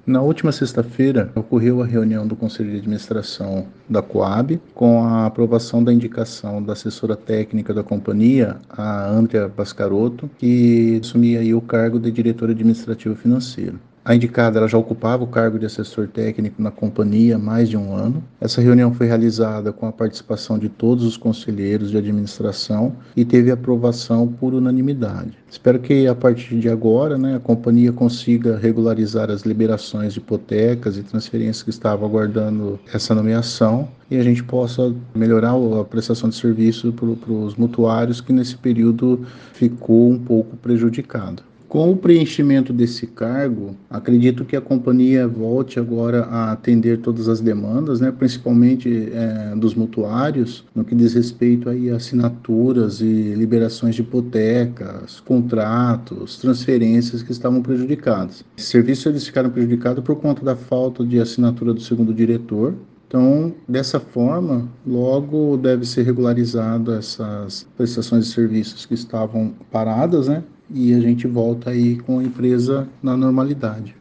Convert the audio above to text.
Na última sexta-feira, ocorreu a reunião do Conselho de Administração da Coab, com a aprovação da indicação da assessora técnica da companhia, a Andrea Bascarotto, que assumia aí o cargo de diretora administrativa financeira. A indicada ela já ocupava o cargo de assessor técnico na companhia há mais de um ano. Essa reunião foi realizada com a participação de todos os conselheiros de administração e teve aprovação por unanimidade. Espero que a partir de agora, a companhia consiga regularizar as liberações de hipotecas e transferências que estavam aguardando essa nomeação e a gente possa melhorar a prestação de serviço para os mutuários que nesse período ficou um pouco prejudicado. Com o preenchimento desse cargo, acredito que a companhia volte agora a atender todas as demandas, principalmente dos mutuários, no que diz respeito aí a assinaturas e liberações de hipotecas, contratos, transferências que estavam prejudicadas. Esses serviços eles ficaram prejudicados por conta da falta de assinatura do segundo diretor. Então, dessa forma, logo deve ser regularizado essas prestações de serviços que estavam paradas, e a gente volta aí com a empresa na normalidade.